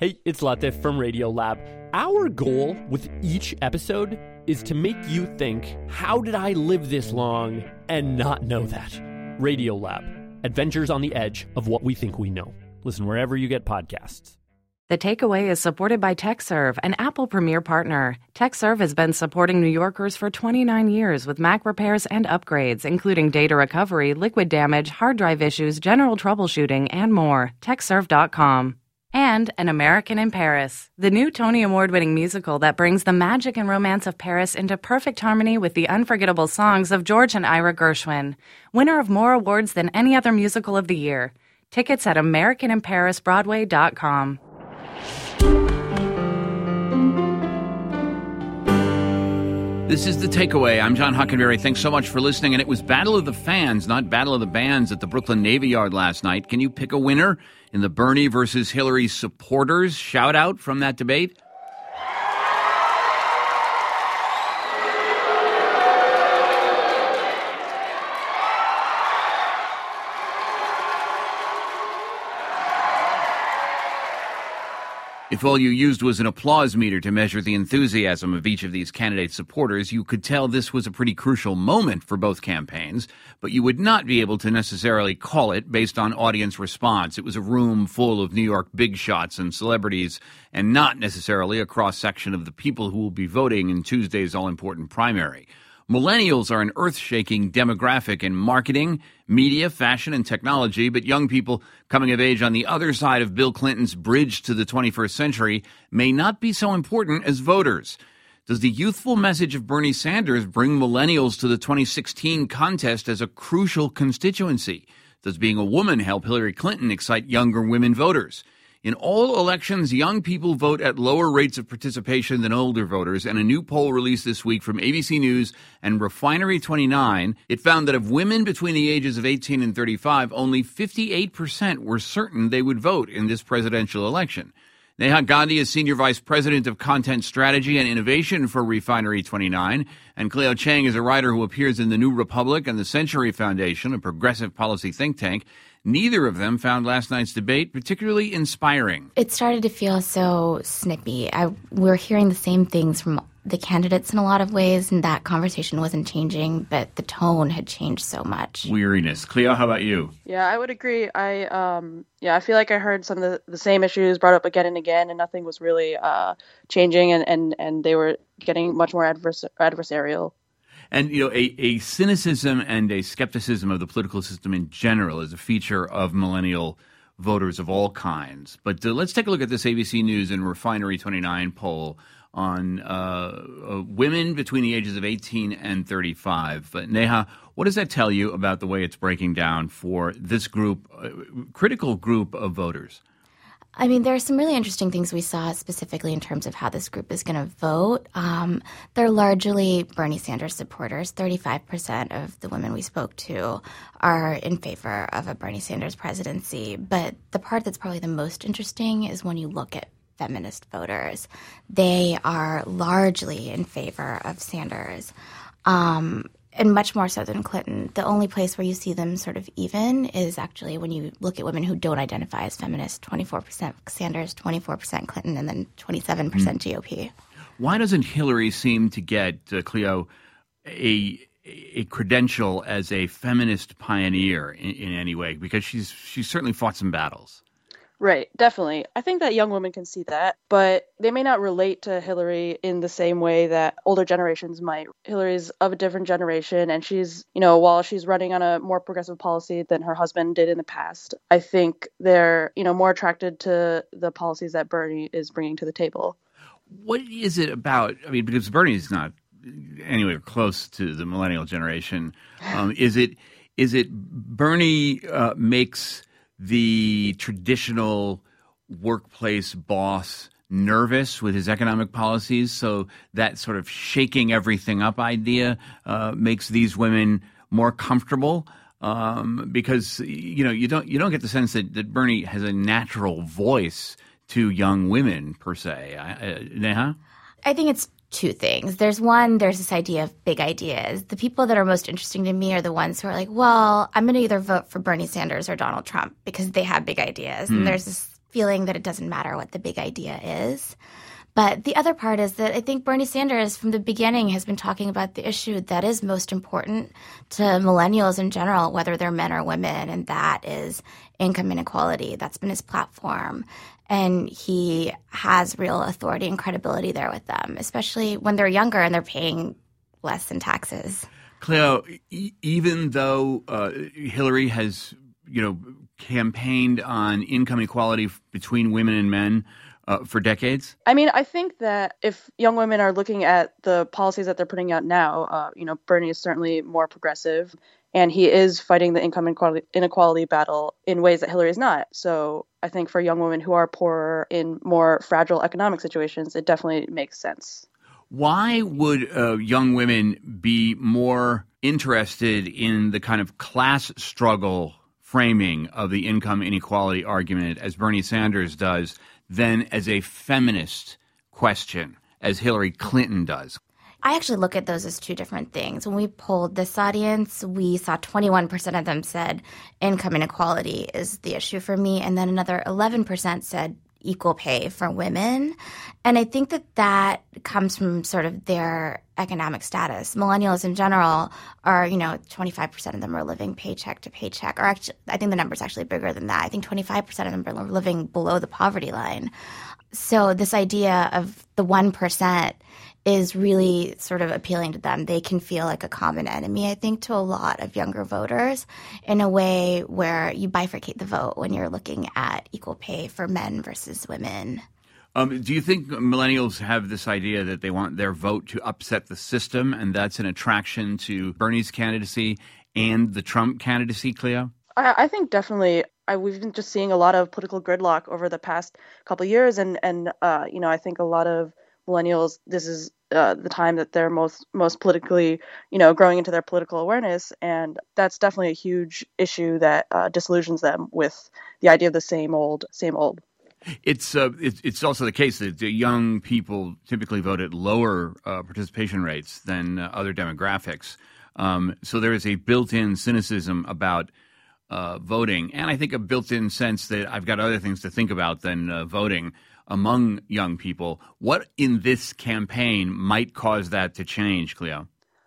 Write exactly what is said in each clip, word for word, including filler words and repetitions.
Hey, it's Latif from Radiolab. Our goal with each episode is to make you think, how did I live this long and not know that? Radiolab, adventures on the edge of what we think we know. Listen wherever you get podcasts. The Takeaway is supported by TechServe, an Apple Premier partner. TechServe has been supporting New Yorkers for twenty-nine years with Mac repairs and upgrades, including data recovery, liquid damage, hard drive issues, general troubleshooting, and more. TechServe dot com. And An American in Paris, the new Tony Award-winning musical that brings the magic and romance of Paris into perfect harmony with the unforgettable songs of George and Ira Gershwin. Winner of more awards than any other musical of the year. Tickets at American in Paris Broadway dot com. This is The Takeaway. I'm John Hockenberry. Thanks so much for listening. And it was Battle of the Fans, not Battle of the Bands, at the Brooklyn Navy Yard last night. Can you pick a winner in the Bernie versus Hillary supporters shout out from that debate? If all you used was an applause meter to measure the enthusiasm of each of these candidates' supporters, you could tell this was a pretty crucial moment for both campaigns, but you would not be able to necessarily call it based on audience response. It was a room full of New York big shots and celebrities, and not necessarily a cross-section of the people who will be voting in Tuesday's all-important primary. Millennials are an earth-shaking demographic in marketing, media, fashion, and technology, but young people coming of age on the other side of Bill Clinton's bridge to the twenty-first century may not be so important as voters. Does the youthful message of Bernie Sanders bring millennials to the twenty sixteen contest as a crucial constituency? Does being a woman help Hillary Clinton excite younger women voters? In all elections, young people vote at lower rates of participation than older voters, and a new poll released this week from A B C News and Refinery twenty-nine, it found that of women between the ages of eighteen and thirty-five, only fifty-eight percent were certain they would vote in this presidential election. Neha Gandhi is Senior Vice President of Content Strategy and Innovation for Refinery twenty-nine, and Cleo Chang is a writer who appears in The New Republic and the Century Foundation, a progressive policy think tank. Neither of them found last night's debate particularly inspiring. It started to feel so snippy. I, we're hearing the same things from the candidates in a lot of ways, and that conversation wasn't changing, but the tone had changed so much. Weariness. Cleo, how about you? Yeah, I would agree. I um, yeah, I feel like I heard some of the, the same issues brought up again and again, and nothing was really uh, changing, and, and, and they were getting much more advers- adversarial. And, you know, a, a cynicism and a skepticism of the political system in general is a feature of millennial voters of all kinds. But uh, let's take a look at this A B C News and Refinery twenty-nine poll on uh, uh, women between the ages of eighteen and thirty-five. But Neha, what does that tell you about the way it's breaking down for this group, uh, critical group of voters? I mean, there are some really interesting things we saw specifically in terms of how this group is going to vote. Um, they're largely Bernie Sanders supporters. thirty-five percent of the women we spoke to are in favor of a Bernie Sanders presidency. But the part that's probably the most interesting is when you look at feminist voters. They are largely in favor of Sanders. Um And much more so than Clinton. The only place where you see them sort of even is actually when you look at women who don't identify as feminists. twenty-four percent Sanders, twenty-four percent Clinton, and then twenty-seven percent mm. G O P. Why doesn't Hillary seem to get, uh, Cleo, a a credential as a feminist pioneer in, in any way? Because she's she's certainly fought some battles. Right, definitely. I think that young women can see that, but they may not relate to Hillary in the same way that older generations might. Hillary's of a different generation, and she's, you know, while she's running on a more progressive policy than her husband did in the past, I think they're, you know, more attracted to the policies that Bernie is bringing to the table. What is it about, I mean, because Bernie's not anywhere close to the millennial generation, um, is it is it Bernie uh, makes the traditional workplace boss nervous with his economic policies, so that sort of shaking everything up idea uh, makes these women more comfortable? Um, because you know you don't you don't get the sense that, that Bernie has a natural voice to young women per se. Uh, Neha? I think it's two things. There's one, there's this idea of big ideas. The people that are most interesting to me are the ones who are like, well, I'm going to either vote for Bernie Sanders or Donald Trump because they have big ideas. Mm. And there's this feeling that it doesn't matter what the big idea is. But the other part is that I think Bernie Sanders from the beginning has been talking about the issue that is most important to millennials in general, whether they're men or women, and that is income inequality. That's been his platform. And he has real authority and credibility there with them, especially when they're younger and they're paying less in taxes. Cleo, e- even though uh, Hillary has, you know, campaigned on income equality f- between women and men Uh, for decades? I mean, I think that if young women are looking at the policies that they're putting out now, uh, you know, Bernie is certainly more progressive, and he is fighting the income inequality, inequality battle in ways that Hillary is not. So I think for young women who are poorer in more fragile economic situations, it definitely makes sense. Why would uh, young women be more interested in the kind of class struggle framing of the income inequality argument as Bernie Sanders does than as a feminist question, as Hillary Clinton does? I actually look at those as two different things. When we polled this audience, we saw twenty-one percent of them said income inequality is the issue for me, and then another eleven percent said equal pay for women. And I think that that comes from sort of their economic status. Millennials in general are, you know, twenty-five percent of them are living paycheck to paycheck. Or actually, I think the number's actually bigger than that. I think twenty-five percent of them are living below the poverty line. So this idea of the one percent is really sort of appealing to them. They can feel like a common enemy, I think, to a lot of younger voters in a way where you bifurcate the vote when you're looking at equal pay for men versus women. Um, do you think millennials have this idea that they want their vote to upset the system, and that's an attraction to Bernie's candidacy and the Trump candidacy, Cleo? I, I think definitely. I, we've been just seeing a lot of political gridlock over the past couple of years, and and uh, you know, I think a lot of millennials, this is uh, the time that they're most most politically, you know, growing into their political awareness, and that's definitely a huge issue that uh, disillusions them with the idea of the same old, same old. It's uh, it's it's also the case that the young people typically vote at lower uh, participation rates than uh, other demographics. Um, so there is a built-in cynicism about uh, voting, and I think a built-in sense that I've got other things to think about than uh, voting among young people. What in this campaign might cause that to change, Cleo?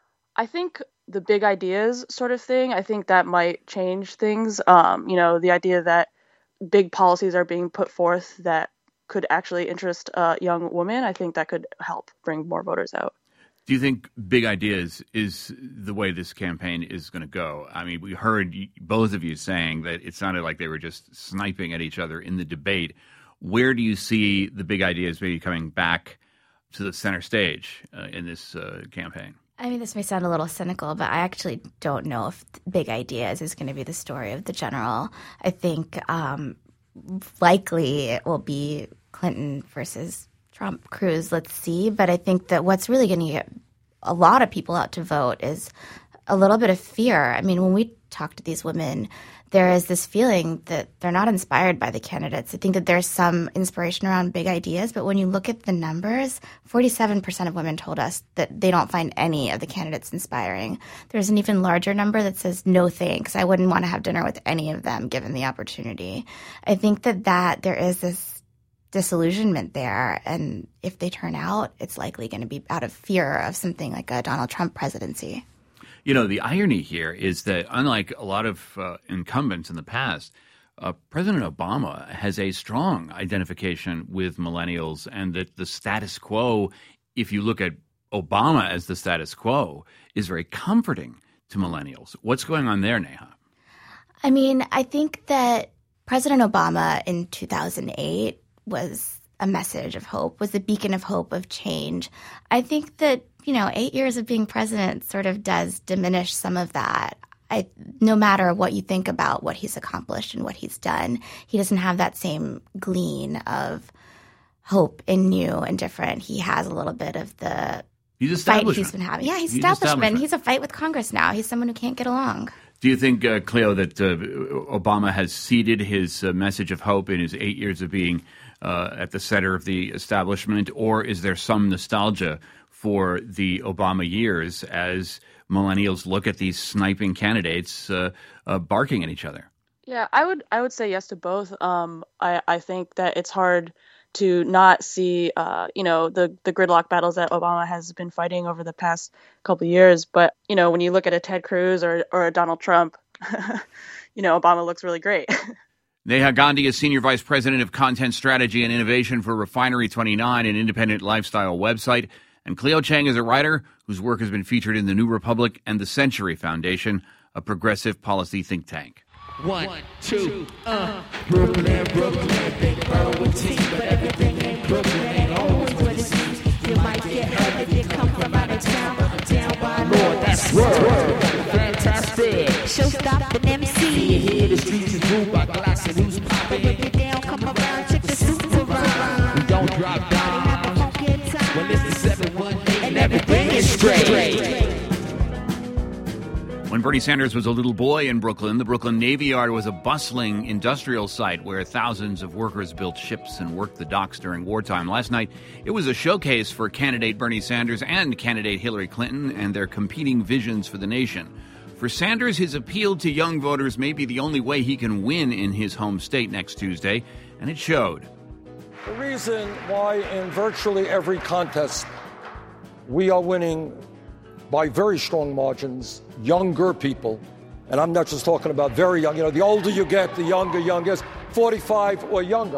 I think the big ideas sort of thing, I think that might change things. Um, you know, the idea that big policies are being put forth that could actually interest uh, young women, I think that could help bring more voters out. Do you think big ideas is the way this campaign is going to go? I mean, we heard both of you saying that it sounded like they were just sniping at each other in the debate. Where do you see the big ideas maybe coming back to the center stage uh, in this uh, campaign? I mean, this may sound a little cynical, but I actually don't know if big ideas is going to be the story of the general. I think um, likely it will be Clinton versus Trump, Cruz. Let's see. But I think that what's really going to get a lot of people out to vote is a little bit of fear. I mean, when we talk to these women, there is this feeling that they're not inspired by the candidates. I think that there's some inspiration around big ideas, but when you look at the numbers, forty-seven percent of women told us that they don't find any of the candidates inspiring. There's an even larger number that says, no thanks, I wouldn't want to have dinner with any of them given the opportunity. I think that, that there is this disillusionment there, and if they turn out, it's likely going to be out of fear of something like a Donald Trump presidency. You know, the irony here is that unlike a lot of uh, incumbents in the past, uh, President Obama has a strong identification with millennials, and that the status quo, if you look at Obama as the status quo, is very comforting to millennials. What's going on there, Neha? I mean, I think that President Obama in two thousand eight was a message of hope, was a beacon of hope, of change. I think that, you know, eight years of being president sort of does diminish some of that. I, no matter what you think about what he's accomplished and what he's done, he doesn't have that same gleam of hope and new and different. He has a little bit of the he's fight he's been having. Yeah, he's, he's establishment. establishment. He's a fight with Congress now. He's someone who can't get along. Do you think, uh, Cleo, that uh, Obama has seeded his uh, message of hope in his eight years of being uh, at the center of the establishment, or is there some nostalgia for the Obama years as millennials look at these sniping candidates uh, uh, barking at each other? Yeah, I would I would say yes to both. Um, I, I think that it's hard to not see, uh, you know, the, the gridlock battles that Obama has been fighting over the past couple of years. But, you know, when you look at a Ted Cruz or, or a Donald Trump, you know, Obama looks really great. Neha Gandhi is Senior Vice President of Content Strategy and Innovation for Refinery twenty-nine, an independent lifestyle website. And Cleo Chang is a writer whose work has been featured in the New Republic and the Century Foundation, a progressive policy think tank. One, two, uh, Brooklyn, Brooklyn, big Berwyn team, but everything ain't Brooklyn, ain't always what it seems. You might get hurt if you come from out of town, down by Lord, that's word, fantastic. Show stop an M C. You hear the streets is moved by glass and who's popping. Break it down, come around, check the super around. We don't drop down. When it's the seven one eight and everything is straight. When Bernie Sanders was a little boy in Brooklyn, the Brooklyn Navy Yard was a bustling industrial site where thousands of workers built ships and worked the docks during wartime. Last night, it was a showcase for candidate Bernie Sanders and candidate Hillary Clinton and their competing visions for the nation. For Sanders, his appeal to young voters may be the only way he can win in his home state next Tuesday, and it showed. The reason why in virtually every contest we are winning by very strong margins, younger people, and I'm not just talking about very young, you know, the older you get, the younger, youngest, forty-five or younger,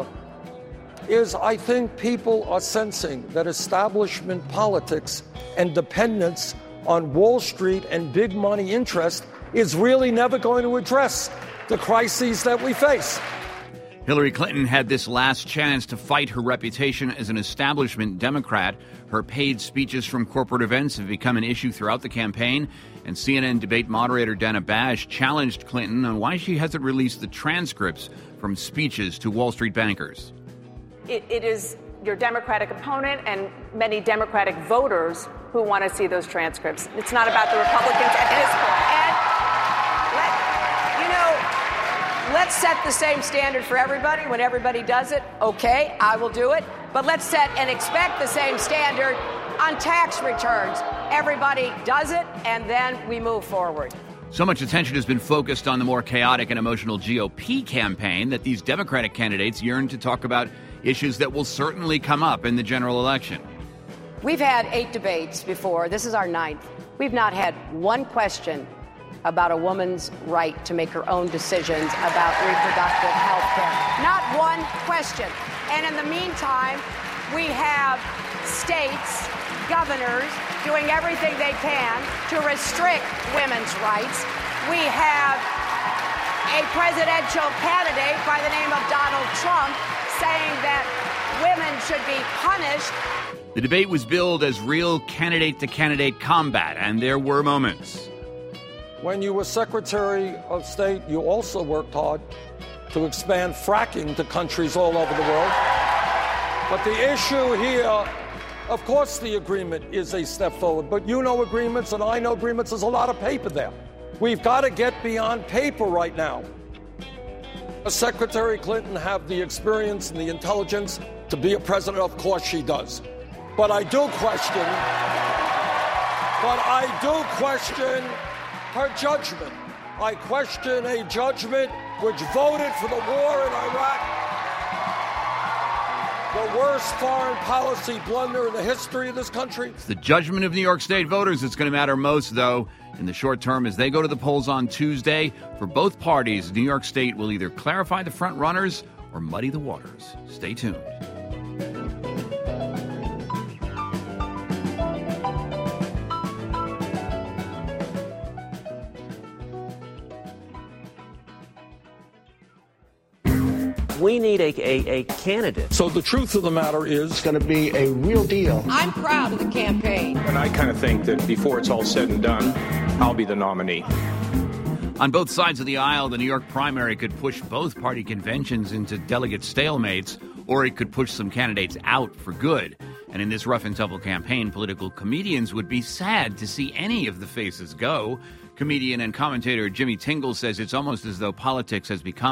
is I think people are sensing that establishment politics and dependence on Wall Street and big money interest is really never going to address the crises that we face. Hillary Clinton had this last chance to fight her reputation as an establishment Democrat. Her paid speeches from corporate events have become an issue throughout the campaign, and C N N debate moderator Dana Bash challenged Clinton on why she hasn't released the transcripts from speeches to Wall Street bankers. It, it is your Democratic opponent and many Democratic voters who want to see those transcripts. It's not about the Republicans at this point. And let, you know, let's set the same standard for everybody. When everybody does it, okay, I will do it. But let's set and expect the same standard on tax returns. Everybody does it, and then we move forward. So much attention has been focused on the more chaotic and emotional G O P campaign that these Democratic candidates yearn to talk about issues that will certainly come up in the general election. We've had eight debates before. This is our ninth. We've not had one question about a woman's right to make her own decisions about reproductive health care. Not one question. And in the meantime, we have states, governors, doing everything they can to restrict women's rights. We have a presidential candidate by the name of Donald Trump saying that women should be punished. The debate was billed as real candidate-to-candidate combat, and there were moments. When you were Secretary of State, you also worked hard to expand fracking to countries all over the world. But the issue here, of course the agreement is a step forward, but you know agreements and I know agreements, there's a lot of paper there. We've got to get beyond paper right now. Does Secretary Clinton have the experience and the intelligence to be a president? Of course she does. But I do question, but I do question her judgment. I question a judgment which voted for the war in Iraq, the worst foreign policy blunder in the history of this country. It's the judgment of New York State voters that's going to matter most, though, in the short term as they go to the polls on Tuesday. For both parties, New York State will either clarify the front runners or muddy the waters. Stay tuned. We need a, a, a candidate. So the truth of the matter is it's going to be a real deal. I'm proud of the campaign. And I kind of think that before it's all said and done, I'll be the nominee. On both sides of the aisle, the New York primary could push both party conventions into delegate stalemates, or it could push some candidates out for good. And in this rough and tumble campaign, political comedians would be sad to see any of the faces go. Comedian and commentator Jimmy Tingle says it's almost as though politics has become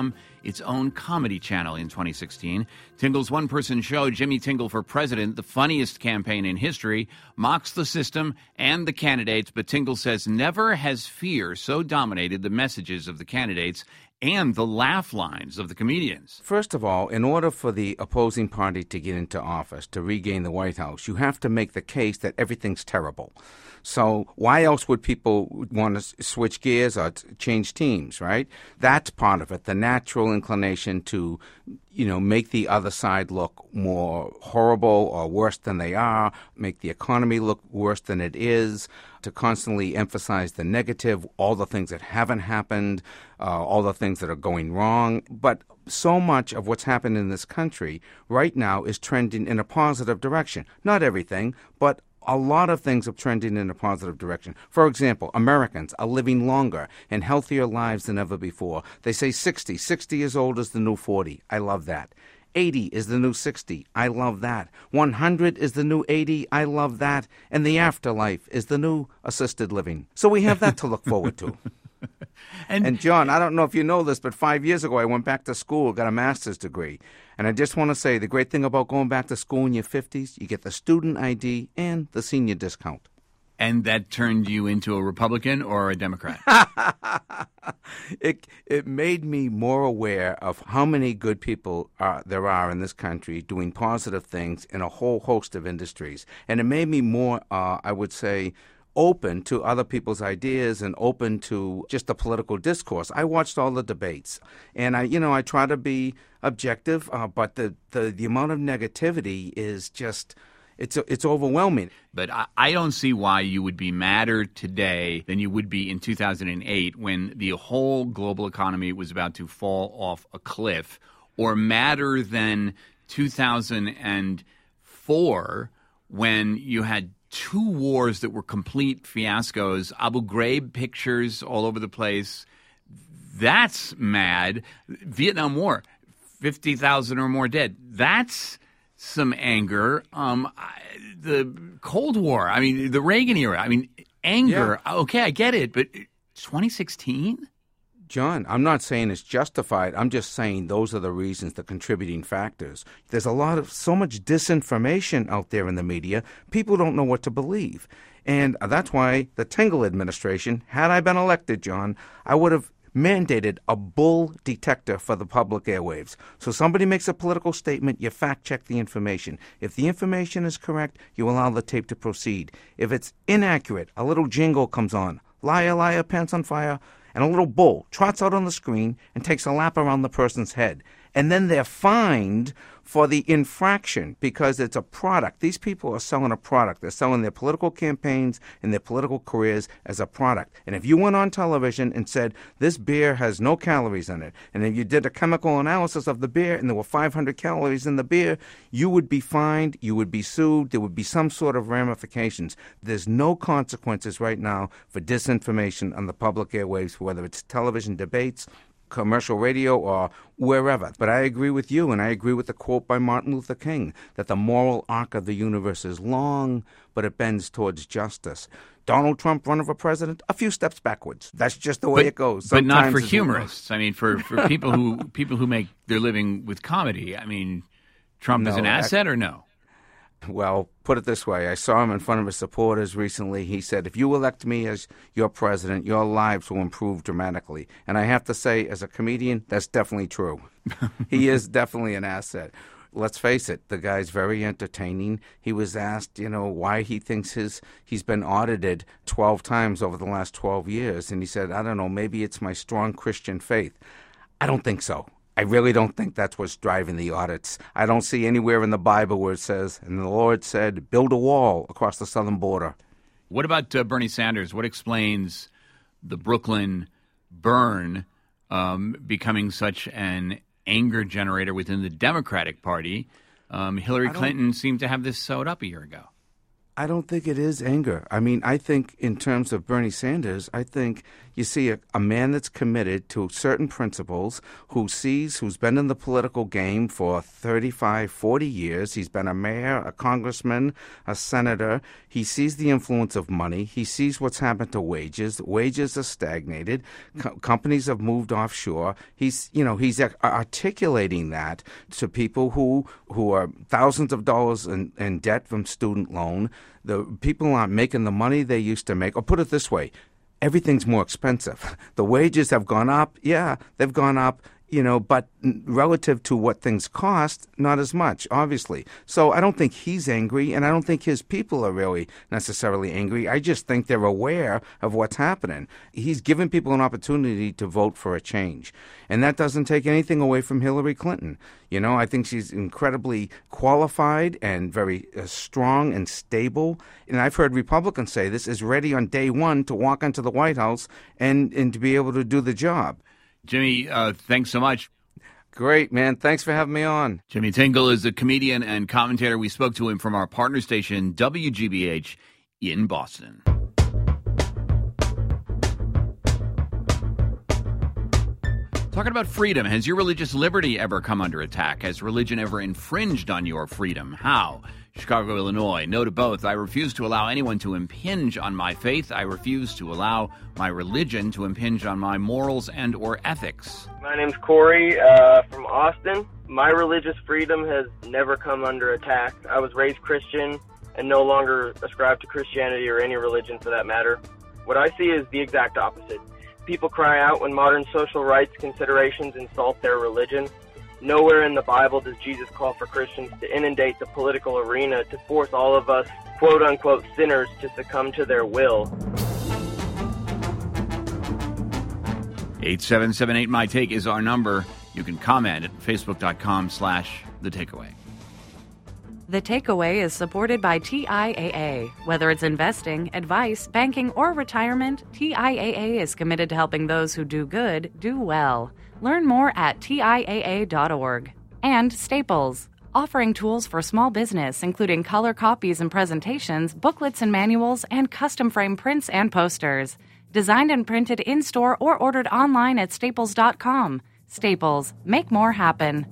its own comedy channel in twenty sixteen. Tingle's one-person show, Jimmy Tingle for President, the funniest campaign in history, mocks the system and the candidates, but Tingle says never has fear so dominated the messages of the candidates and the laugh lines of the comedians. First of all, in order for the opposing party to get into office, to regain the White House, you have to make the case that everything's terrible. So why else would people want to switch gears or t- change teams, right? That's part of it, the natural inclination to, you know, make the other side look more horrible or worse than they are, make the economy look worse than it is, to constantly emphasize the negative, all the things that haven't happened, uh, all the things that are going wrong. But so much of what's happened in this country right now is trending in a positive direction. Not everything, but a lot of things are trending in a positive direction. For example, Americans are living longer and healthier lives than ever before. They say sixty. sixty years old is the new forty. I love that. eighty is the new sixty. I love that. one hundred is the new eighty. I love that. And the afterlife is the new assisted living. So we have that to look forward to. And, and John, I don't know if you know this, but five years ago I went back to school, got a master's degree. And I just want to say the great thing about going back to school in your fifties, you get the student I D and the senior discount. And that turned you into a Republican or a Democrat? it it made me more aware of how many good people are, there are in this country doing positive things in a whole host of industries. And it made me more, uh, I would say, open to other people's ideas and open to just the political discourse. I watched all the debates, and I, you know, I try to be objective, uh, but the, the, the amount of negativity is just, it's it's overwhelming. But I, I don't see why you would be madder today than you would be in two thousand eight when the whole global economy was about to fall off a cliff, or madder than two thousand four when you had two wars that were complete fiascos, Abu Ghraib pictures all over the place. That's mad. Vietnam War, fifty thousand or more dead. That's some anger. Um, I, the Cold War, I mean, the Reagan era, I mean, anger. Yeah. Okay, I get it, but twenty sixteen? John, I'm not saying it's justified. I'm just saying those are the reasons, the contributing factors. There's a lot of, so much disinformation out there in the media, people don't know what to believe. And that's why the Tingle administration, had I been elected, John, I would have mandated a bull detector for the public airwaves. So somebody makes a political statement, you fact-check the information. If the information is correct, you allow the tape to proceed. If it's inaccurate, a little jingle comes on. Liar, liar, pants on fire. And a little bull trots out on the screen and takes a lap around the person's head. And then they're fined for the infraction because it's a product. These people are selling a product. They're selling their political campaigns and their political careers as a product. And if you went on television and said, this beer has no calories in it, and if you did a chemical analysis of the beer and there were five hundred calories in the beer, you would be fined, you would be sued, there would be some sort of ramifications. There's no consequences right now for disinformation on the public airwaves, whether it's television debates, commercial radio, or wherever. But I agree with you, and I agree with the quote by Martin Luther King, that the moral arc of the universe is long, but it bends towards justice. Donald Trump running for president, a few steps backwards. That's just the way but, it goes. Sometimes but not for humorists. I mean, for, for people who people who make their living with comedy. I mean, Trump no, is an asset I, or no? Well, put it this way. I saw him in front of his supporters recently. He said, if you elect me as your president, your lives will improve dramatically. And I have to say, as a comedian, that's definitely true. He is definitely an asset. Let's face it, the guy's very entertaining. He was asked, you know, why he thinks his he's been audited twelve times over the last twelve years. And he said, I don't know, maybe it's my strong Christian faith. I don't think so. I really don't think that's what's driving the audits. I don't see anywhere in the Bible where it says, and the Lord said, build a wall across the southern border. What about uh, Bernie Sanders? What explains the Brooklyn burn um, becoming such an anger generator within the Democratic Party? Um, Hillary Clinton seemed to have this sewed up a year ago. I don't think it is anger. I mean, I think in terms of Bernie Sanders, I think You see a, a man that's committed to certain principles, who sees, who's been in the political game for thirty-five, forty years. He's been a mayor, a congressman, a senator. He sees the influence of money. He sees what's happened to wages. Wages are stagnated. Co- companies have moved offshore. He's, you know, he's articulating that to people who who are thousands of dollars in, in debt from student loan. The people aren't making the money they used to make. Or put it this way, everything's more expensive. The wages have gone up. Yeah, they've gone up. You know, but relative to what things cost, not as much, obviously. So I don't think he's angry, and I don't think his people are really necessarily angry. I just think they're aware of what's happening. He's given people an opportunity to vote for a change. And that doesn't take anything away from Hillary Clinton. You know, I think she's incredibly qualified and very uh, strong and stable. And I've heard Republicans say this, is ready on day one to walk into the White House and, and to be able to do the job. Jimmy, uh, thanks so much. Great, man. Thanks for having me on. Jimmy Tingle is a comedian and commentator. We spoke to him from our partner station, W G B H, in Boston. Talking about freedom, has your religious liberty ever come under attack? Has religion ever infringed on your freedom? How? Chicago, Illinois. No to both. I refuse to allow anyone to impinge on my faith. I refuse to allow my religion to impinge on my morals and or ethics. My name's Corey uh, from Austin. My religious freedom has never come under attack. I was raised Christian and no longer ascribe to Christianity or any religion for that matter. What I see is the exact opposite. People cry out when modern social rights considerations insult their religion. Nowhere in the Bible does Jesus call for Christians to inundate the political arena to force all of us, quote-unquote, sinners to succumb to their will. eight seven seven eight, my take is our number. You can comment at facebook.com slash the takeaway. The Takeaway is supported by T I A A. Whether it's investing, advice, banking, or retirement, T I A A is committed to helping those who do good do well. Learn more at T I A A dot org. And Staples, offering tools for small business, including color copies and presentations, booklets and manuals, and custom frame prints and posters. Designed and printed in-store or ordered online at staples dot com. Staples, make more happen.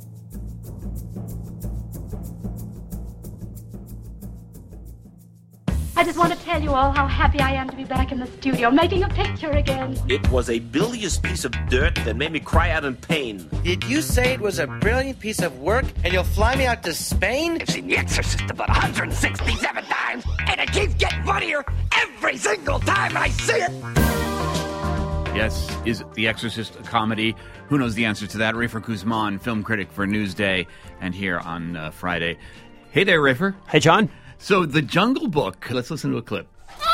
I just want to tell you all how happy I am to be back in the studio, making a picture again. It was a bilious piece of dirt that made me cry out in pain. Did you say it was a brilliant piece of work and you'll fly me out to Spain? I've seen The Exorcist about one hundred sixty-seven times, and it keeps getting funnier every single time I see it. Yes, is The Exorcist a comedy? Who knows the answer to that? Rafer Guzman, film critic for Newsday, and here on uh, Friday. Hey there, Rafer. Hey, John. So, The Jungle Book. Let's listen to a clip.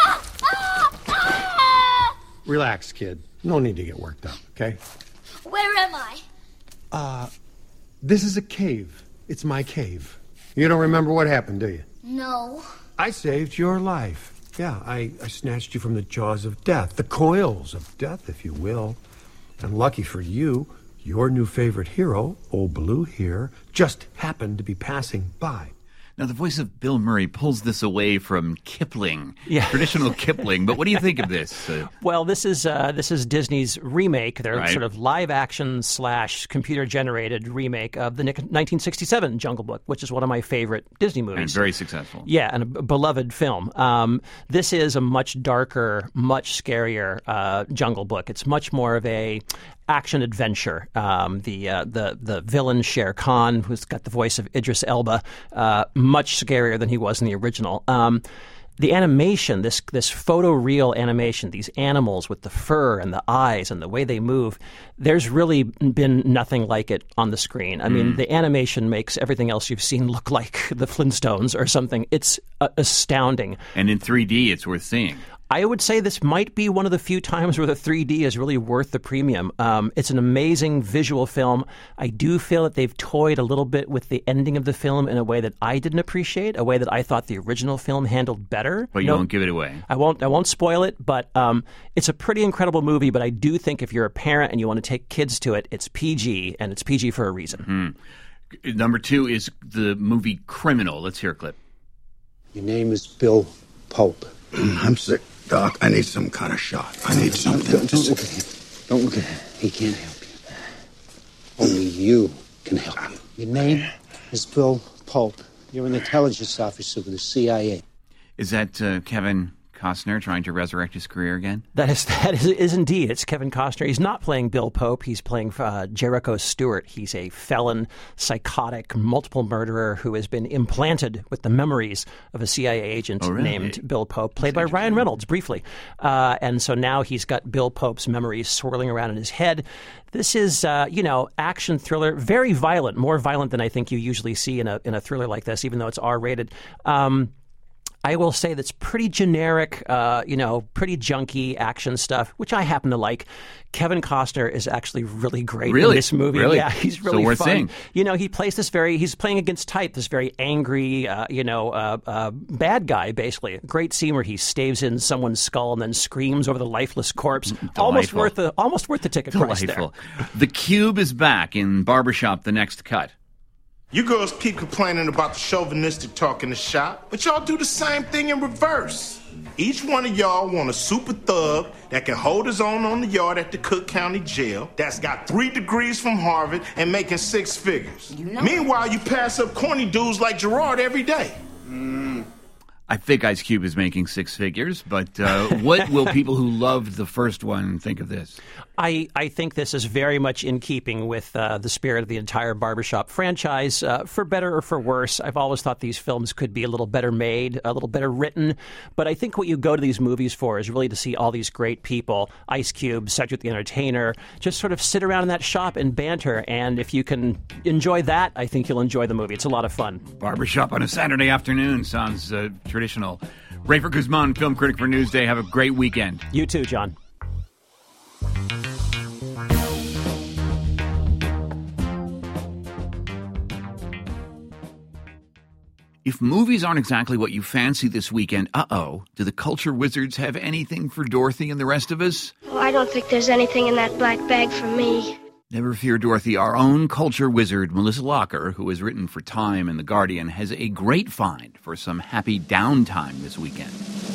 Relax, kid. No need to get worked up, okay? Where am I? Uh, this is a cave. It's my cave. You don't remember what happened, do you? No. I saved your life. Yeah, I, I snatched you from the jaws of death, the coils of death, if you will. And lucky for you, your new favorite hero, Old Blue here, just happened to be passing by. Now, the voice of Bill Murray pulls this away from Kipling, yeah. traditional Kipling. But what do you think of this? Uh, well, this is uh, this is Disney's remake, their right. sort of live-action slash computer-generated remake of the nineteen sixty-seven Jungle Book, which is one of my favorite Disney movies. And very successful. Yeah, and a b- beloved film. Um, this is a much darker, much scarier uh, Jungle Book. It's much more of a action adventure. Um, the uh, the the villain Shere Khan, who's got the voice of Idris Elba, uh, much scarier than he was in the original. Um, the animation, this this photoreal animation, these animals with the fur and the eyes and the way they move, there's really been nothing like it on the screen. I mm. mean, the animation makes everything else you've seen look like the Flintstones or something. It's uh, astounding. And in three D, it's worth seeing. I would say this might be one of the few times where the three D is really worth the premium. Um, it's an amazing visual film. I do feel that they've toyed a little bit with the ending of the film in a way that I didn't appreciate, a way that I thought the original film handled better. But you no, won't give it away. I won't. I won't spoil it. But um, it's a pretty incredible movie. But I do think if you're a parent and you want to take kids to it, it's P G, and it's P G for a reason. Mm-hmm. Number two is the movie Criminal. Let's hear a clip. Your name is Bill Pope. I'm sick. Doc, I need some kind of shot. I need something. Don't, don't look at him. Don't look at him. He can't help you. Only you can help you. Your name is Bill Pope. You're an intelligence officer with the C I A. Is that uh, Kevin Costner trying to resurrect his career again? That is that is, is indeed. It's Kevin Costner. He's not playing Bill Pope. He's playing uh, Jericho Stewart. He's a felon, psychotic, multiple murderer who has been implanted with the memories of a C I A agent oh, really? named Bill Pope, played by Ryan Reynolds briefly. Uh, and so now he's got Bill Pope's memories swirling around in his head. This is, uh, you know, action thriller, very violent, more violent than I think you usually see in a in a thriller like this, even though it's R rated. Um, I will say that's pretty generic, uh, you know, pretty junky action stuff, which I happen to like. Kevin Costner is actually really great really? in this movie. Really? Yeah, he's really so worth fun. Seeing. You know, he plays this very, he's playing against type, this very angry, uh, you know, uh, uh, bad guy, basically. Great scene where he staves in someone's skull and then screams over the lifeless corpse. Delightful. Almost worth the, almost worth the ticket price there. Delightful. The Cube is back in Barbershop, The Next Cut. You girls keep complaining about the chauvinistic talk in the shop, but y'all do the same thing in reverse. Each one of y'all want a super thug that can hold his own on the yard at the Cook County Jail, that's got three degrees from Harvard and making six figures. You know. Meanwhile, you pass up corny dudes like Gerard every day. Mm. I think Ice Cube is making six figures, but uh, what will people who loved the first one think of this? I, I think this is very much in keeping with uh, the spirit of the entire Barbershop franchise, uh, for better or for worse. I've always thought these films could be a little better made, a little better written, but I think what you go to these movies for is really to see all these great people, Ice Cube, Cedric the Entertainer, just sort of sit around in that shop and banter, and if you can enjoy that, I think you'll enjoy the movie. It's a lot of fun. Barbershop on a Saturday afternoon sounds uh, traditional. Rafer Guzman, film critic for Newsday. Have a great weekend. You too, John. If movies aren't exactly what you fancy this weekend, uh-oh, do the culture wizards have anything for Dorothy and the rest of us? Oh, I don't think there's anything in that black bag for me. Never fear, Dorothy. Our own culture wizard, Melissa Locker, who has written for Time and The Guardian, has a great find for some happy downtime this weekend.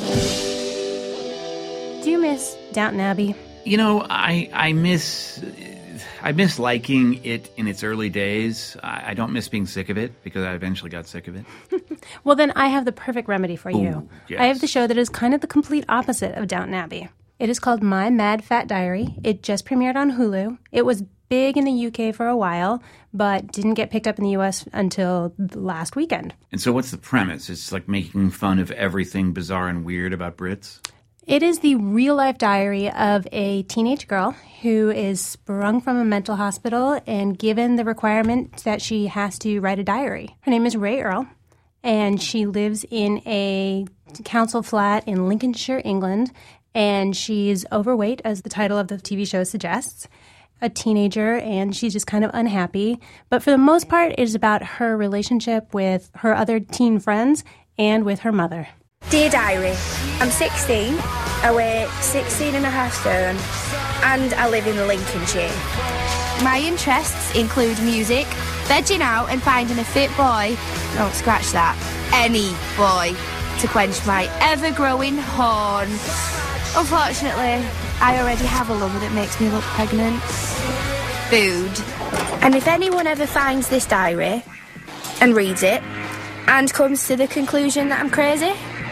Do you miss Downton Abbey? You know, I I miss... I miss liking it in its early days. I, I don't miss being sick of it because I eventually got sick of it. Well, then I have the perfect remedy for you. Ooh, yes. I have the show that is kind of the complete opposite of Downton Abbey. It is called My Mad Fat Diary. It just premiered on Hulu. It was big in the U K for a while, but didn't get picked up in the U S until last weekend. And so what's the premise? It's like making fun of everything bizarre and weird about Brits? It is the real-life diary of a teenage girl who is sprung from a mental hospital and given the requirement that she has to write a diary. Her name is Ray Earl, and she lives in a council flat in Lincolnshire, England, and she's overweight, as the title of the T V show suggests, a teenager, and she's just kind of unhappy. But for the most part, it is about her relationship with her other teen friends and with her mother. Dear Diary, I'm sixteen, I weigh sixteen and a half stone, and I live in Lincolnshire. My interests include music, vegging out and finding a fit boy, don't scratch that, any boy, to quench my ever-growing horn. Unfortunately, I already have a lover that makes me look pregnant. Food. And if anyone ever finds this diary and reads it and comes to the conclusion that I'm crazy,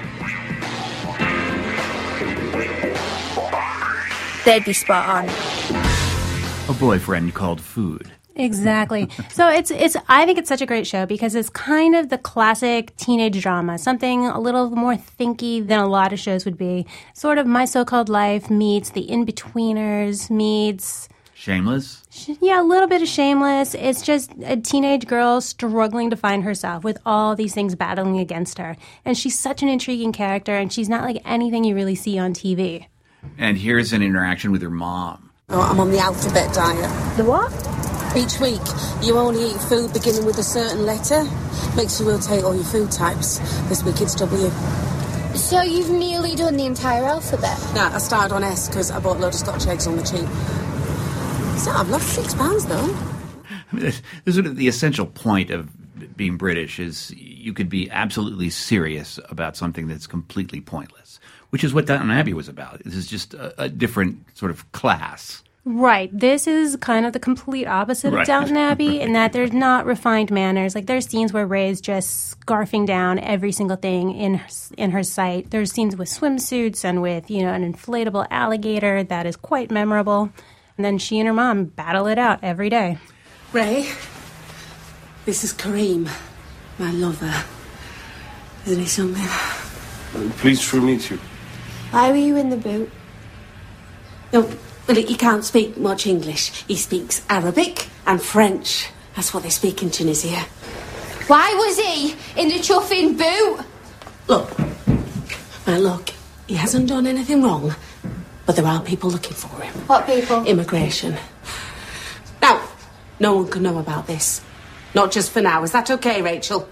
they'd be spot on. A boyfriend called Food. Exactly. So it's it's. I think it's such a great show because it's kind of the classic teenage drama, something a little more thinky than a lot of shows would be. Sort of My So-Called Life meets The In-Betweeners meets... Shameless? Yeah, a little bit of Shameless. It's just a teenage girl struggling to find herself with all these things battling against her. And she's such an intriguing character, and she's not like anything you really see on T V. And here's an interaction with her mom. Oh, I'm on the alphabet diet. The what? Each week, you only eat food beginning with a certain letter. Makes you rotate all your food types. This week it's W. So you've nearly done the entire alphabet? Nah, I started on S because I bought a load of Scotch eggs on the cheap. So I've lost six pounds, though. I mean, this is sort of the essential point of being British is you could be absolutely serious about something that's completely pointless, which is what Downton Abbey was about. This is just a, a different sort of class. Right. This is kind of the complete opposite Right. of Downton Abbey in that there's not refined manners. Like, there's scenes where Ray's just scarfing down every single thing in her, in her sight. There's scenes with swimsuits and with, you know, an inflatable alligator that is quite memorable. And then she and her mom battle it out every day. Ray, this is Kareem, my lover. Isn't he something? I'm pleased to meet you. Why were you in the boot? No, well, he can't speak much English. He speaks Arabic and French. That's what they speak in Tunisia. Why was he in the chuffing boot? Look, now look, he hasn't done anything wrong, but there are people looking for him. What people? Immigration. Now, no one can know about this. Not just for now. Is that okay, Rachel?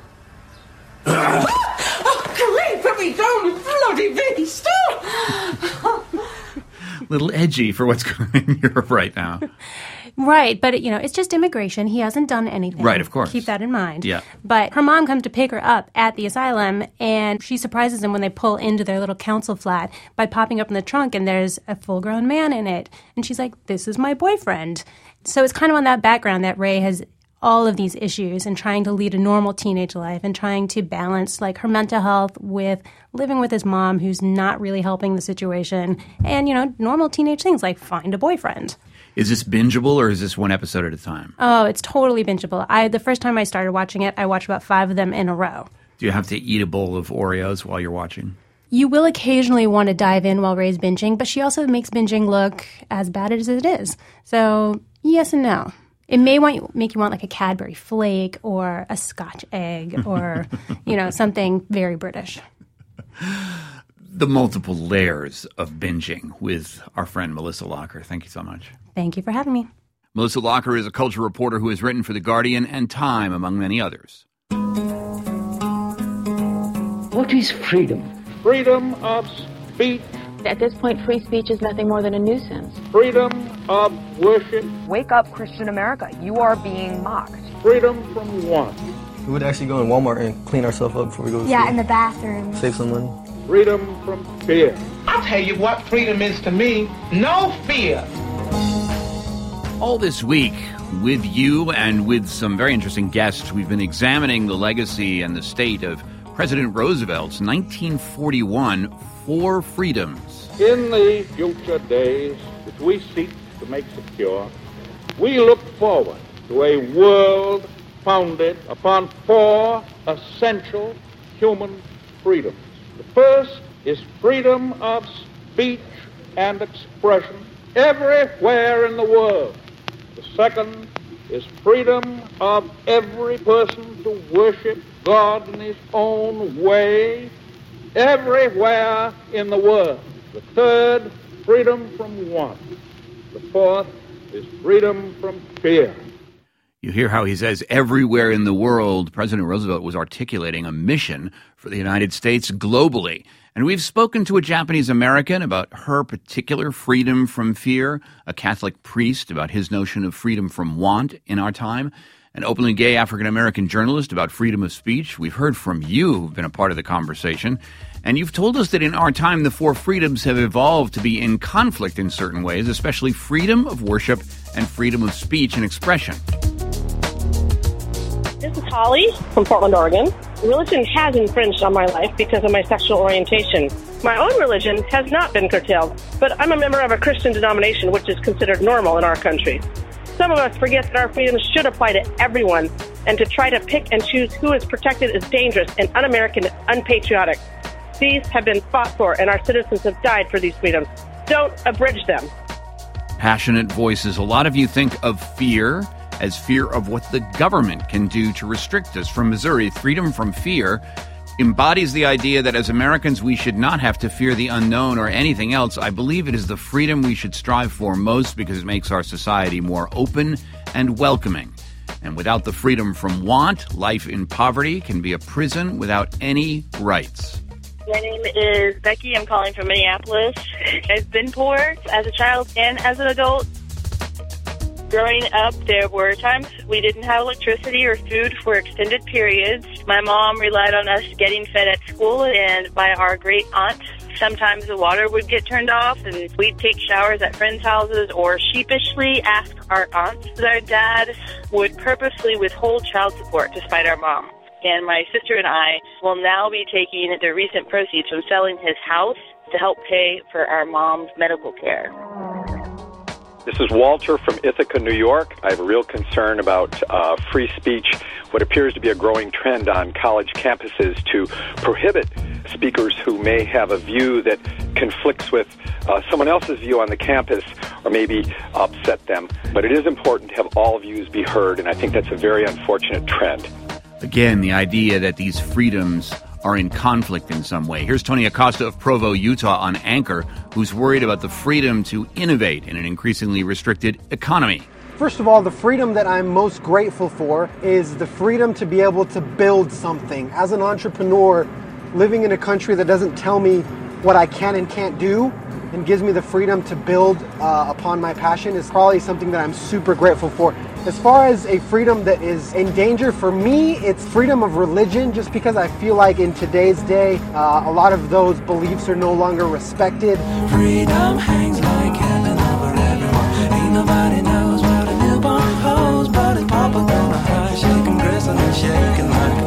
Oh, Kareem, put me down, you bloody beast! Little edgy for what's going on in Europe right now. Right, but, you know, it's just immigration. He hasn't done anything. Right, of course. Keep that in mind. Yeah. But her mom comes to pick her up at the asylum, and she surprises him when they pull into their little council flat by popping up in the trunk, and there's a full-grown man in it. And she's like, this is my boyfriend. So it's kind of on that background that Ray has all of these issues and trying to lead a normal teenage life and trying to balance, like, her mental health with living with his mom who's not really helping the situation and, you know, normal teenage things like find a boyfriend. Is this bingeable or is this one episode at a time? Oh, it's totally bingeable. I the first time I started watching it, I watched about five of them in a row. Do you have to eat a bowl of Oreos while you're watching? You will occasionally want to dive in while Ray's binging, but she also makes binging look as bad as it is. So, yes and no. It may want you, make you want like a Cadbury flake or a Scotch egg or, you know, something very British. The multiple layers of binging with our friend Melissa Locker. Thank you so much. Thank you for having me. Melissa Locker is a culture reporter who has written for The Guardian and Time, among many others. What is freedom? Freedom of speech. At this point, free speech is nothing more than a nuisance. Freedom of worship. Wake up, Christian America. You are being mocked. Freedom from want. We would actually go in Walmart and clean ourselves up before we go to Yeah, school. in the bathroom. Save some money. Freedom from fear. I'll tell you what freedom is to me. No fear. All this week, with you and with some very interesting guests, we've been examining the legacy and the state of President Roosevelt's nineteen forty-one Four Freedoms. In the future days, which we seek to make secure, we look forward to a world founded upon four essential human freedoms. The first is freedom of speech and expression everywhere in the world. The second is freedom of every person to worship God in his own way everywhere in the world. The third, freedom from want. The fourth is freedom from fear. You hear how he says everywhere in the world. President Roosevelt was articulating a mission for the United States globally. And we've spoken to a Japanese American about her particular freedom from fear, a Catholic priest about his notion of freedom from want in our time, an openly gay African-American journalist about freedom of speech. We've heard from you who've been a part of the conversation. And you've told us that in our time, the four freedoms have evolved to be in conflict in certain ways, especially freedom of worship and freedom of speech and expression. This is Holly from Portland, Oregon. Religion has infringed on my life because of my sexual orientation. My own religion has not been curtailed, but I'm a member of a Christian denomination which is considered normal in our country. Some of us forget that our freedoms should apply to everyone, and to try to pick and choose who is protected is dangerous and un-American and unpatriotic. These have been fought for, and our citizens have died for these freedoms. Don't abridge them. Passionate voices. A lot of you think of fear as fear of what the government can do to restrict us. From Missouri, Freedom from Fear embodies the idea that as Americans we should not have to fear the unknown or anything else. I believe it is the freedom we should strive for most because it makes our society more open and welcoming. And without the freedom from want, life in poverty can be a prison without any rights. My name is Becky. I'm calling from Minneapolis. I've been poor as a child and as an adult. Growing up, there were times we didn't have electricity or food for extended periods. My mom relied on us getting fed at school and by our great aunt. Sometimes the water would get turned off and we'd take showers at friends' houses or sheepishly ask our aunts. Our dad would purposely withhold child support to spite our mom. And my sister and I will now be taking the recent proceeds from selling his house to help pay for our mom's medical care. This is Walter from Ithaca, New York. I have a real concern about uh, free speech, what appears to be a growing trend on college campuses to prohibit speakers who may have a view that conflicts with uh, someone else's view on the campus or maybe upset them. But it is important to have all views be heard, and I think that's a very unfortunate trend. Again, the idea that these freedoms are in conflict in some way. Here's Tony Acosta of Provo, Utah, on Anchor, who's worried about the freedom to innovate in an increasingly restricted economy. First of all, the freedom that I'm most grateful for is the freedom to be able to build something. As an entrepreneur, living in a country that doesn't tell me what I can and can't do and gives me the freedom to build uh, upon my passion is probably something that I'm super grateful for. As far as a freedom that is in danger, for me, it's freedom of religion, just because I feel like in today's day, uh, a lot of those beliefs are no longer respected. Freedom hangs like heaven over everyone. Ain't nobody knows what a newborn holds, but it's Papa gonna high, shaking, gristle and shaking like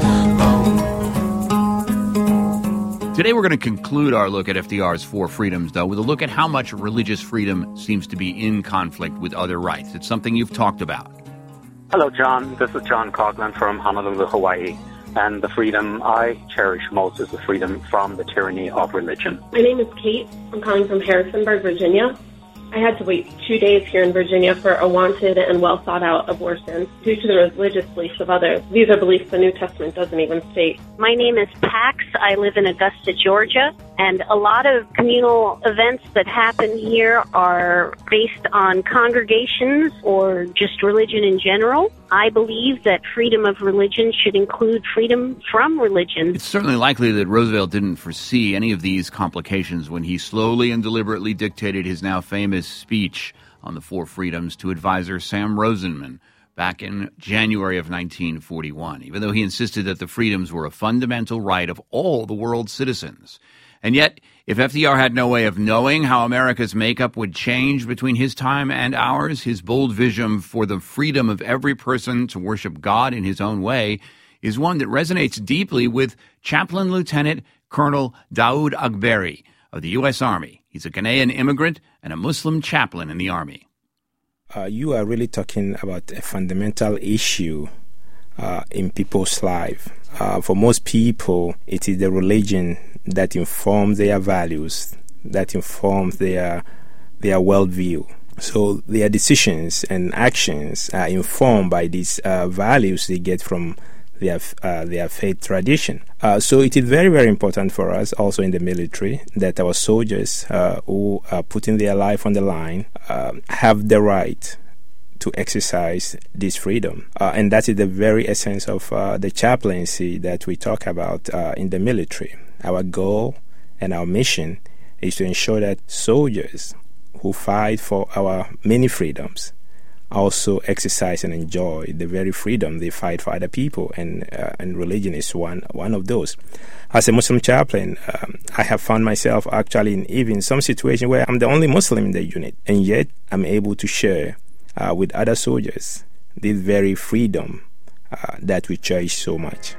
bone. Today we're going to conclude our look at F D R's four freedoms, though, with a look at how much religious freedom seems to be in conflict with other rights. It's something you've talked about. Hello, John. This is John Coughlin from Honolulu, Hawaii. And the freedom I cherish most is the freedom from the tyranny of religion. My name is Kate. I'm calling from Harrisonburg, Virginia. I had to wait two days here in Virginia for a wanted and well-thought-out abortion due to the religious beliefs of others. These are beliefs the New Testament doesn't even state. My name is Pax. I live in Augusta, Georgia, and a lot of communal events that happen here are based on congregations or just religion in general. I believe that freedom of religion should include freedom from religion. It's certainly likely that Roosevelt didn't foresee any of these complications when he slowly and deliberately dictated his now famous speech on the four freedoms to advisor Sam Rosenman back in January of nineteen forty-one, even though he insisted that the freedoms were a fundamental right of all the world's citizens. And yet, if F D R had no way of knowing how America's makeup would change between his time and ours, his bold vision for the freedom of every person to worship God in his own way is one that resonates deeply with Chaplain Lieutenant Colonel Daoud Agberi of the U S Army. He's a Ghanaian immigrant and a Muslim chaplain in the Army. Uh, you are really talking about a fundamental issue uh, in people's life. Uh, for most people, it is the religion that informs their values, that informs their their worldview. So their decisions and actions are informed by these uh, values they get from their uh, their faith tradition. Uh, so it is very, very important for us also in the military that our soldiers uh, who are putting their life on the line uh, have the right to exercise this freedom. Uh, and that is the very essence of uh, the chaplaincy that we talk about uh, in the military. Our goal and our mission is to ensure that soldiers who fight for our many freedoms also exercise and enjoy the very freedom they fight for other people, and uh, and religion is one one of those. As a Muslim chaplain, um, I have found myself actually in even some situation where I'm the only Muslim in the unit, and yet I'm able to share uh, with other soldiers this very freedom uh, that we cherish so much.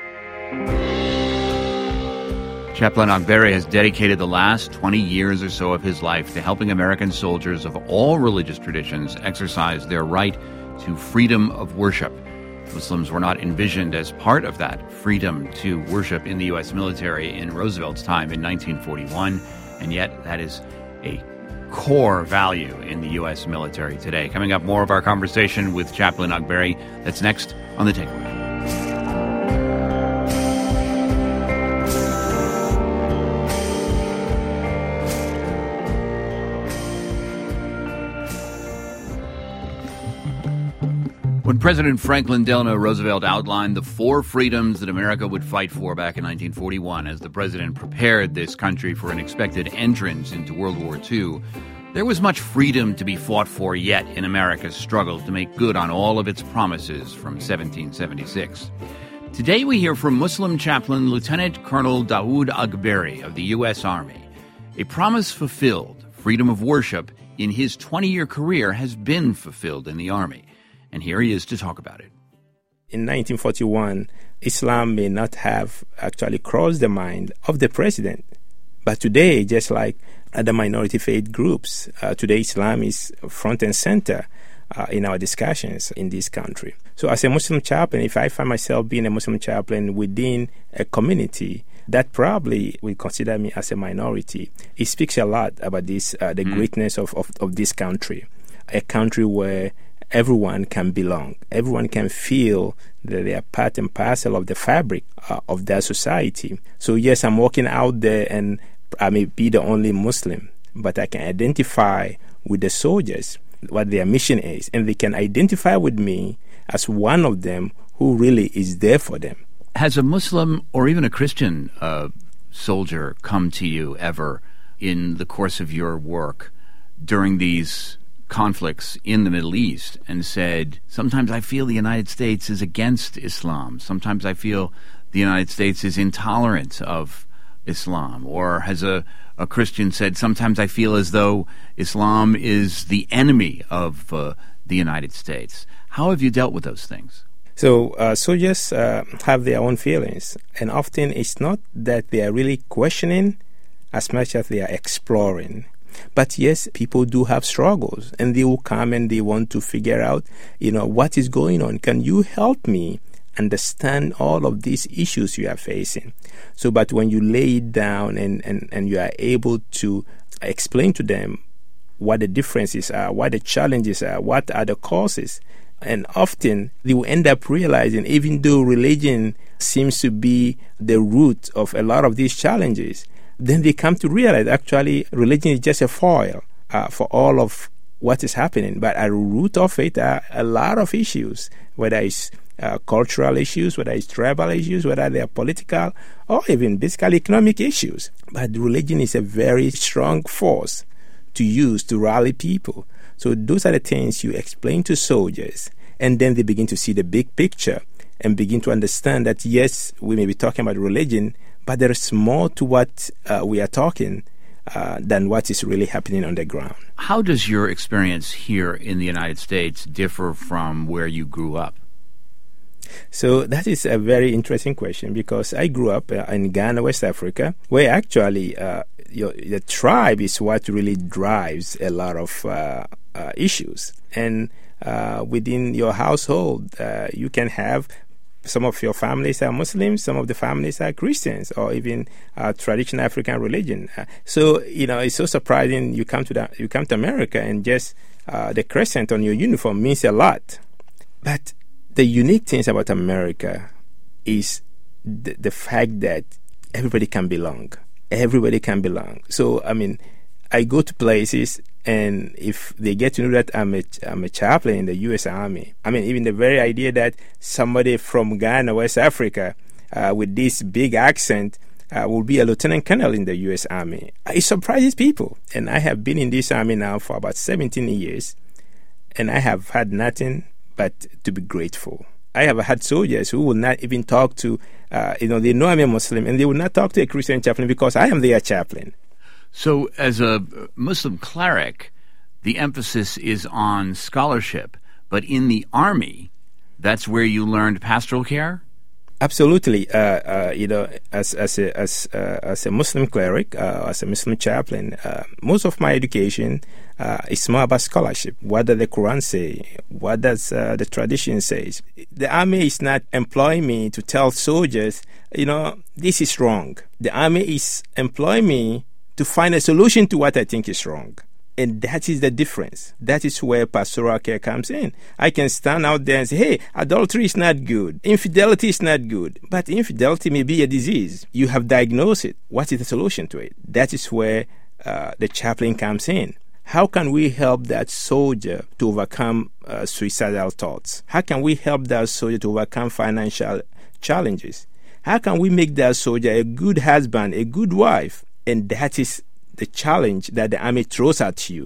Chaplain Agberi has dedicated the last twenty years or so of his life to helping American soldiers of all religious traditions exercise their right to freedom of worship. Muslims were not envisioned as part of that freedom to worship in the U S military in Roosevelt's time in nineteen forty-one, and yet that is a core value in the U S military today. Coming up, more of our conversation with Chaplain Agberi. That's next on The Takeaway. When President Franklin Delano Roosevelt outlined the four freedoms that America would fight for back in nineteen forty-one as the president prepared this country for an expected entrance into World War Two, There was much freedom to be fought for yet in America's struggle to make good on all of its promises from seventeen seventy-six. Today we hear from Muslim chaplain Lieutenant Colonel Dawood Agberi of the U S. Army. A promise fulfilled, freedom of worship, in his twenty-year career has been fulfilled in the Army. And here he is to talk about it. In nineteen forty-one, Islam may not have actually crossed the mind of the president. But today, just like other minority faith groups, uh, today Islam is front and center uh, in our discussions in this country. So as a Muslim chaplain, if I find myself being a Muslim chaplain within a community that probably will consider me as a minority, it speaks a lot about this, uh, the mm. greatness of, of, of this country, a country where everyone can belong. Everyone can feel that they are part and parcel of the fabric uh, of their society. So yes, I'm walking out there and I may be the only Muslim, but I can identify with the soldiers, what their mission is, and they can identify with me as one of them who really is there for them. Has a Muslim or even a Christian uh, soldier come to you ever in the course of your work during these conflicts in the Middle East and said, sometimes I feel the United States is against Islam, sometimes I feel the United States is intolerant of Islam? Or has a, a Christian said, sometimes I feel as though Islam is the enemy of uh, the United States? How have you dealt with those things? So uh, soldiers uh, have their own feelings, and often it's not that they are really questioning as much as they are exploring. But yes, people do have struggles, and they will come and they want to figure out, you know, what is going on. Can you help me understand all of these issues you are facing? So, but when you lay it down and, and, and you are able to explain to them what the differences are, what the challenges are, what are the causes, and often they will end up realizing, even though religion seems to be the root of a lot of these challenges, then they come to realize actually religion is just a foil uh, for all of what is happening. But at the root of it are a lot of issues, whether it's uh, cultural issues, whether it's tribal issues, whether they are political or even basically economic issues. But religion is a very strong force to use to rally people. So those are the things you explain to soldiers, and then they begin to see the big picture and begin to understand that, yes, we may be talking about religion, but there is more to what uh, we are talking uh, than what is really happening on the ground. How does your experience here in the United States differ from where you grew up? So that is a very interesting question, because I grew up uh, in Ghana, West Africa, where actually uh, your, the tribe is what really drives a lot of uh, uh, issues. And uh, within your household, uh, you can have some of your families are Muslims, some of the families are Christians, or even uh, traditional African religion. Uh, so, you know, it's so surprising you come to the, you come to America and just uh, the crescent on your uniform means a lot. But the unique things about America is the, the fact that everybody can belong. Everybody can belong. So, I mean, I go to places, and if they get to know that I'm a, I'm a chaplain in the U S. Army, I mean, even the very idea that somebody from Ghana, West Africa, uh, with this big accent uh, will be a lieutenant colonel in the U S. Army, it surprises people. And I have been in this army now for about seventeen years, and I have had nothing but to be grateful. I have had soldiers who will not even talk to, uh, you know, they know I'm a Muslim, and they will not talk to a Christian chaplain because I am their chaplain. So as a Muslim cleric, the emphasis is on scholarship, but in the Army, that's where you learned pastoral care? Absolutely. Uh, uh, you know, as as a as uh, as a Muslim cleric, uh, as a Muslim chaplain, uh, most of my education uh, is more about scholarship. What does the Quran say? What does uh, the tradition say? The army is not employing me to tell soldiers, you know, this is wrong. The army is employing me to find a solution to what I think is wrong. And that is the difference. That is where pastoral care comes in. I can stand out there and say, hey, adultery is not good. Infidelity is not good. But infidelity may be a disease. You have diagnosed it. What is the solution to it? That is where uh, the chaplain comes in. How can we help that soldier to overcome uh, suicidal thoughts? How can we help that soldier to overcome financial challenges? How can we make that soldier a good husband, a good wife? And that is the challenge that the army throws at you.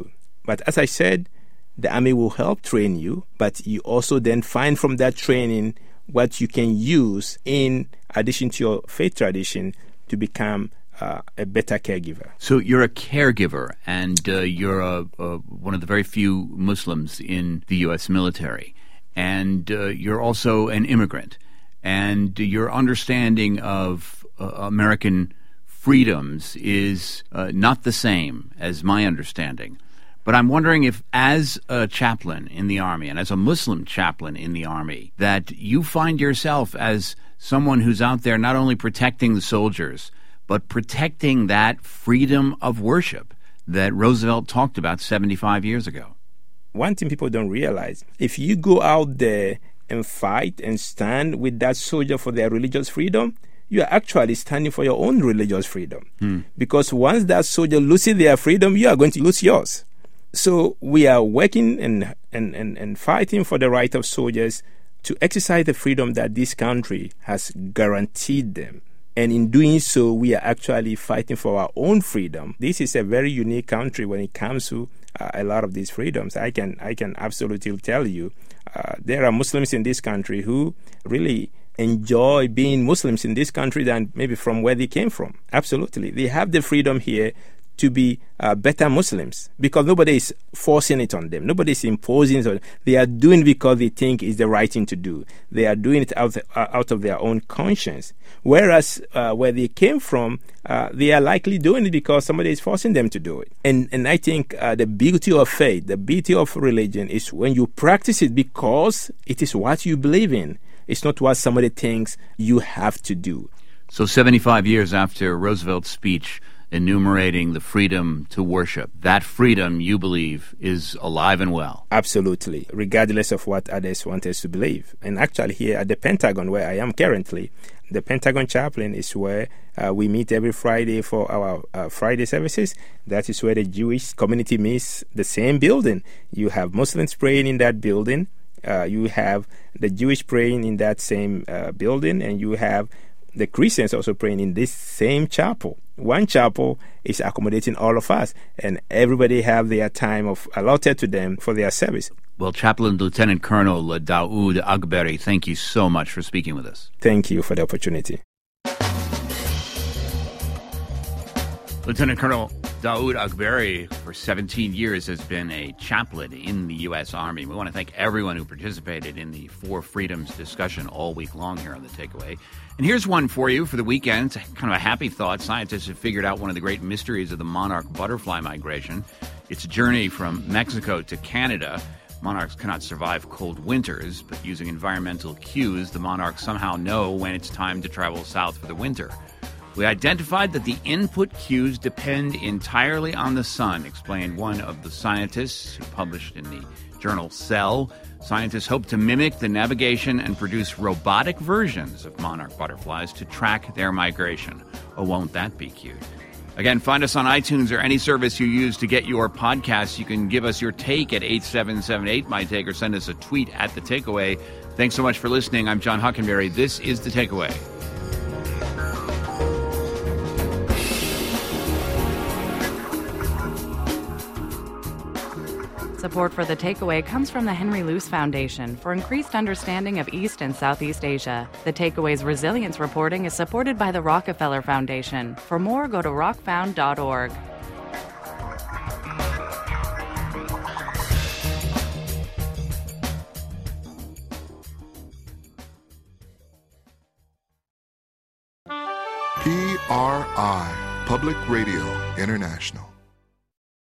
But as I said, the Army will help train you, but you also then find from that training what you can use in addition to your faith tradition to become uh, a better caregiver. So you're a caregiver, and uh, you're a, a, one of the very few Muslims in the U S military, and uh, you're also an immigrant, and your understanding of uh, American freedoms is uh, not the same as my understanding. But I'm wondering if, as a chaplain in the Army, and as a Muslim chaplain in the Army, that you find yourself as someone who's out there not only protecting the soldiers, but protecting that freedom of worship that Roosevelt talked about seventy-five years ago. One thing people don't realize, if you go out there and fight and stand with that soldier for their religious freedom, you are actually standing for your own religious freedom. Hmm. Because once that soldier loses their freedom, you are going to lose yours. So we are working and, and, and, and fighting for the right of soldiers to exercise the freedom that this country has guaranteed them. And in doing so, we are actually fighting for our own freedom. This is a very unique country when it comes to uh, a lot of these freedoms. I can I can absolutely tell you, uh, there are Muslims in this country who really enjoy being Muslims in this country than maybe from where they came from. Absolutely. They have the freedom here to be uh, better Muslims because nobody is forcing it on them. Nobody is imposing it on them. They are doing it because they think it's the right thing to do. They are doing it out, uh, out of their own conscience. Whereas uh, where they came from, uh, they are likely doing it because somebody is forcing them to do it. And, and I think uh, the beauty of faith, the beauty of religion is when you practice it because it is what you believe in. It's not what somebody thinks you have to do. So seventy-five years after Roosevelt's speech enumerating the freedom to worship, that freedom, you believe, is alive and well. Absolutely, regardless of what others want us to believe. And actually here at the Pentagon, where I am currently, the Pentagon Chaplain is where uh, we meet every Friday for our uh, Friday services. That is where the Jewish community meets, the same building. You have Muslims praying in that building. Uh, you have the Jewish praying in that same uh, building, and you have the Christians also praying in this same chapel. One chapel is accommodating all of us, and everybody have their time of allotted to them for their service. Well, Chaplain Lieutenant Colonel Daoud Agberi, thank you so much for speaking with us. Thank you for the opportunity. Lieutenant Colonel Daoud Agberi, for seventeen years, has been a chaplain in the U S. Army. We want to thank everyone who participated in the Four Freedoms discussion all week long here on The Takeaway. And here's one for you for the weekend. It's kind of a happy thought. Scientists have figured out one of the great mysteries of the monarch butterfly migration. Its journey from Mexico to Canada. Monarchs cannot survive cold winters, but using environmental cues, the monarchs somehow know when it's time to travel south for the winter. We identified that the input cues depend entirely on the sun, explained one of the scientists who published in the journal Cell. Scientists hope to mimic the navigation and produce robotic versions of monarch butterflies to track their migration. Oh, won't that be cute? Again, find us on iTunes or any service you use to get your podcasts. You can give us your take at eight seven seven eight, my take, or send us a tweet at The Takeaway. Thanks so much for listening. I'm John Hockenberry. This is The Takeaway. Support for The Takeaway comes from the Henry Luce Foundation for increased understanding of East and Southeast Asia. The Takeaway's resilience reporting is supported by the Rockefeller Foundation. For more, go to rock found dot org. P R I, Public Radio International.